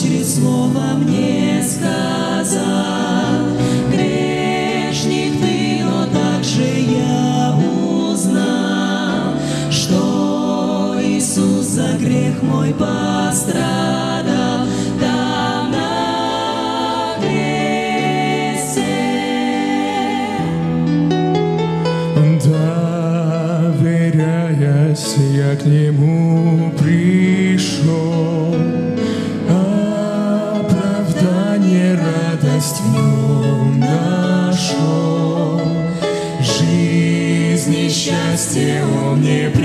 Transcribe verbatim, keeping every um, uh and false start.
Божье слово мне сказал. Грешник ты, но также я узнал, что Иисус за грех мой пострадал там на кресте. Доверяясь, я к Нему пришел, оправдание, радость в Нем нашел. Жизнь и счастье Он мне